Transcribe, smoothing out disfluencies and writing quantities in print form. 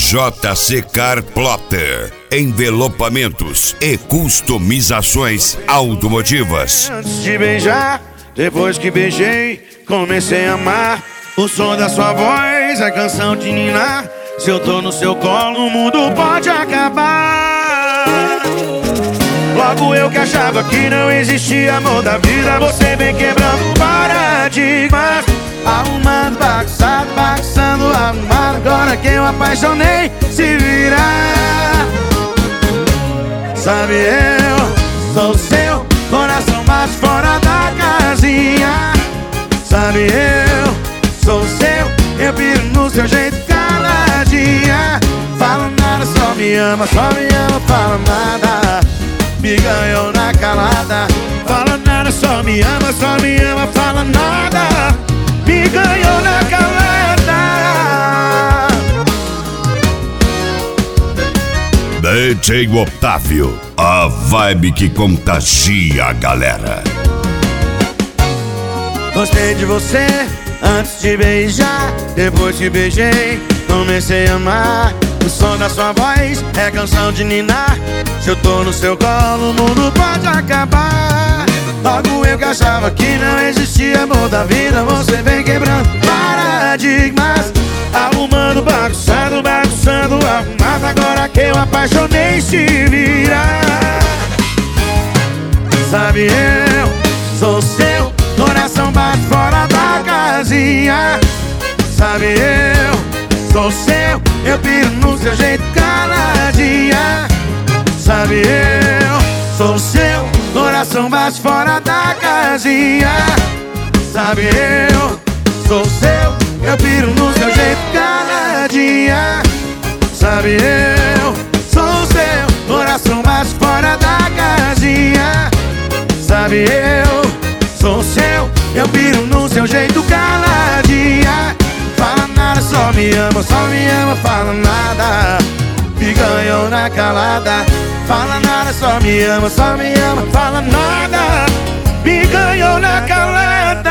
JC Car Plotter, envelopamentos e customizações automotivas. Antes de beijar, depois que beijei, comecei a amar. O som da sua voz é canção de ninar. Se eu tô no seu colo, o mundo pode acabar. Logo eu que achava que não existia amor da vida, você vem quebrando paradigmas. Arrumando, bagunçado, bagunçando, arrumado. Agora que eu apaixonei, se virar. Sabe, eu sou seu, coração bate fora da casinha. Sabe, eu sou seu, eu piro no seu jeito caladinha. Fala nada, só me ama, fala nada. Me ganhou na calada. Fala nada, só me ama, fala nada. Me ganhou na calada. DJ Otávio, a vibe que contagia a galera. Gostei de você antes de beijar, depois que beijei, comecei a amar. O som da sua voz é canção de ninar. Se eu tô no seu colo, o mundo pode acabar. Logo eu que achava que não existia amor da vida, você vem quebrando paradigmas. Arrumando, bagunçando, arrumado. Agora que eu apaixonei, se virar. Sabe, eu sou seu, coração bate fora da casinha. Sabe, eu sou seu, eu piro no seu jeito caladinha. Sabe, eu sou seu, coração bate fora da casinha. Sabe, eu sou seu, eu piro no seu jeito caladinha. Sabe, eu sou seu, coração bate fora da casinha. Sabe, eu sou seu, eu piro no seu jeito caladinha. Fala nada, só me ama, fala nada. Me ganhou na calada. Fala nada, só me ama, fala nada. Me ganhou na calada.